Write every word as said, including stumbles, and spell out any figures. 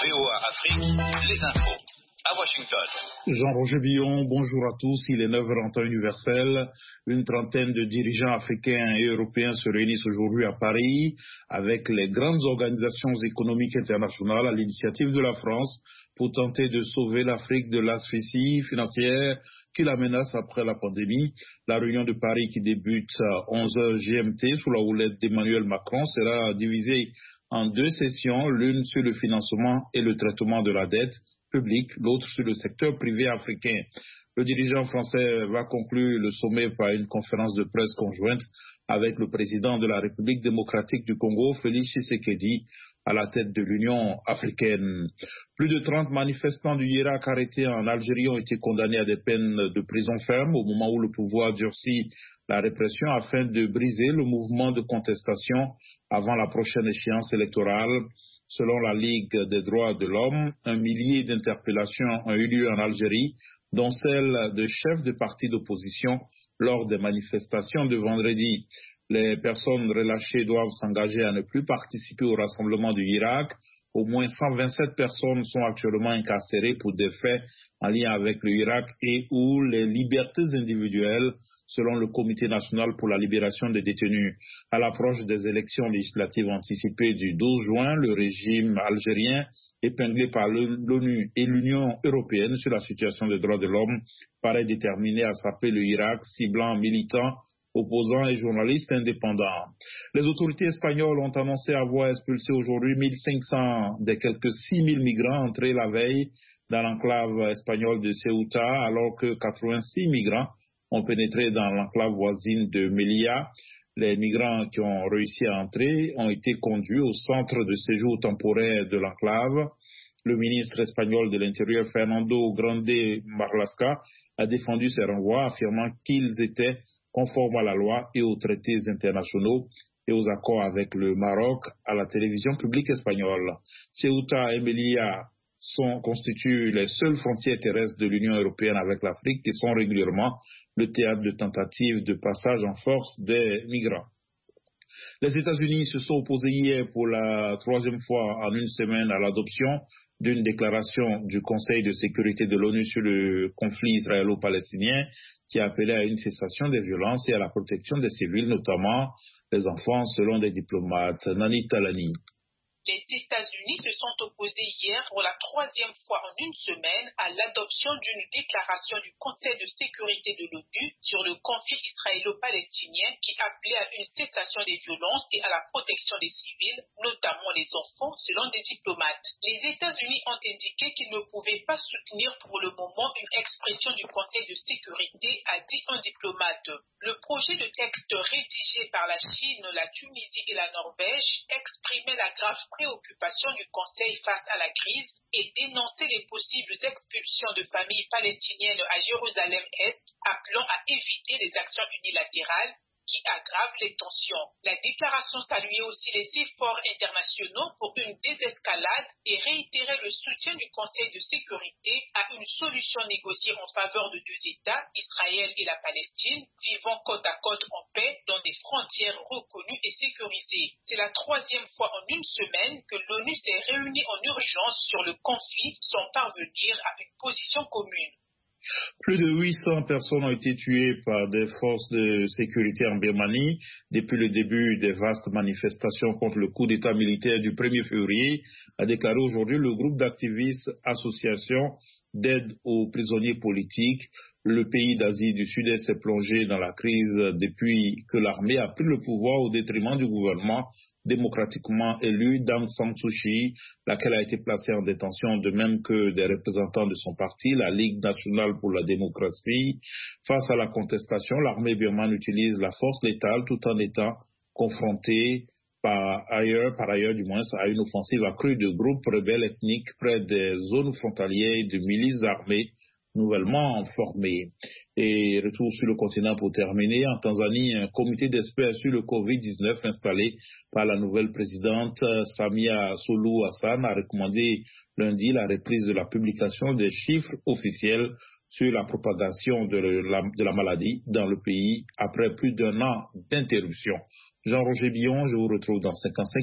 V O A Afrique, les infos. À Washington. Jean-Roger Billon, bonjour à tous. Il est neuf heures en temps universel. Une trentaine de dirigeants africains et européens se réunissent aujourd'hui à Paris avec les grandes organisations économiques internationales à l'initiative de la France pour tenter de sauver l'Afrique de l'asphyxie financière qui la menace après la pandémie. La réunion de Paris qui débute à onze heures G M T sous la houlette d'Emmanuel Macron sera divisée en deux sessions, l'une sur le financement et le traitement de la dette public, l'autre sur le secteur privé africain. Le dirigeant français va conclure le sommet par une conférence de presse conjointe avec le président de la République démocratique du Congo, Félix Tshisekedi, à la tête de l'Union africaine. Plus de trente manifestants du Irak arrêtés en Algérie ont été condamnés à des peines de prison ferme au moment où le pouvoir durcit la répression afin de briser le mouvement de contestation avant la prochaine échéance électorale. Selon la Ligue des droits de l'homme, un millier d'interpellations ont eu lieu en Algérie, dont celle de chefs de partis d'opposition lors des manifestations de vendredi. Les personnes relâchées doivent s'engager à ne plus participer au rassemblement du Irak. Au moins cent vingt-sept personnes sont actuellement incarcérées pour des faits en lien avec le Irak et ou les libertés individuelles, selon le Comité national pour la libération des détenus. À l'approche des élections législatives anticipées du douze juin, le régime algérien, épinglé par l'ONU et l'Union européenne sur la situation des droits de l'homme, paraît déterminé à saper le Irak, ciblant militants, opposants et journalistes indépendants. Les autorités espagnoles ont annoncé avoir expulsé aujourd'hui mille cinq cents des quelques six mille migrants entrés la veille dans l'enclave espagnole de Ceuta, alors que quatre-vingt-six migrants ont pénétré dans l'enclave voisine de Melilla. Les migrants qui ont réussi à entrer ont été conduits au centre de séjour temporaire de l'enclave. Le ministre espagnol de l'Intérieur, Fernando Grande Marlaska, a défendu ces renvois, affirmant qu'ils étaient conformes à la loi et aux traités internationaux et aux accords avec le Maroc à la télévision publique espagnole. Ceuta et Melilla sont, constituent les seules frontières terrestres de l'Union européenne avec l'Afrique qui sont régulièrement le théâtre de tentatives de passage en force des migrants. Les États-Unis se sont opposés hier pour la troisième fois en une semaine à l'adoption d'une déclaration du Conseil de sécurité de l'ONU sur le conflit israélo-palestinien qui appelait à une cessation des violences et à la protection des civils, notamment les enfants, selon des diplomates. Nani Talani. Les États-Unis se sont opposés hier pour la troisième fois en une semaine à l'adoption d'une déclaration du Conseil de sécurité de l'ONU sur le conflit israélo-palestinien qui appelait à une cessation des violences et à la protection des civils, notamment les enfants, selon des diplomates. Les États-Unis ont indiqué qu'ils ne pouvaient pas soutenir pour le moment une expression du Conseil de sécurité, a dit un diplomate. Le projet de texte rédigé par la Chine, la Tunisie et la Norvège exprimait la grave préoccupation du Conseil face à la crise et dénoncer les possibles expulsions de familles palestiniennes à Jérusalem-Est, appelant à éviter les actions unilatérales qui aggravent les tensions. La déclaration saluait aussi les efforts internationaux pour une désescalade et réitérait le soutien du Conseil de sécurité à une solution négociée en faveur de deux États, Israël et la Palestine, vivant côte à côte en paix dans des frontières reconnues et sécurisées. C'est la troisième fois en une semaine que l'ONU s'est réunie en urgence sur le conflit sans parvenir à une position commune. Plus de huit cents personnes ont été tuées par des forces de sécurité en Birmanie depuis le début des vastes manifestations contre le coup d'État militaire du premier février, a déclaré aujourd'hui le groupe d'activistes Association d'aide aux prisonniers politiques. Le pays d'Asie du Sud-Est s'est plongé dans la crise depuis que l'armée a pris le pouvoir au détriment du gouvernement démocratiquement élu d'Aung San Suu Kyi, laquelle a été placée en détention, de même que des représentants de son parti, la Ligue nationale pour la démocratie. Face à la contestation, l'armée birmane utilise la force létale tout en étant confrontée par ailleurs, par ailleurs du moins, à une offensive accrue de groupes rebelles ethniques près des zones frontalières de milices armées nouvellement formées. Et retour sur le continent pour terminer. En Tanzanie, un comité d'experts sur le covid dix-neuf installé par la nouvelle présidente Samia Suluhu Hassan a recommandé lundi la reprise de la publication des chiffres officiels sur la propagation de la, de la maladie dans le pays après plus d'un an d'interruption. Jean-Roger Billon, je vous retrouve dans cinquante-cinq